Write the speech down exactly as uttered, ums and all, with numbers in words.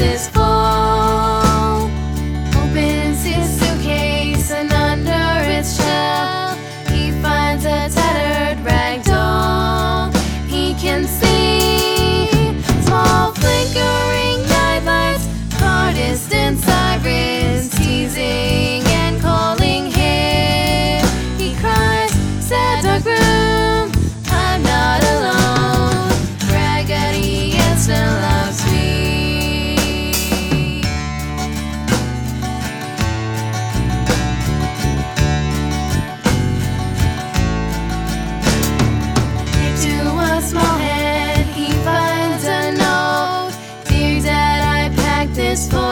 is full. Opens his suitcase and under its shell he finds a tattered rag doll. He can see small flickering nightlights, far distant sirens teasing and calling him. He cries, sad dark room, I'm not alone. Raggedy Ann still loves me. To a small head he finds a note. Dear Dad, I packed this for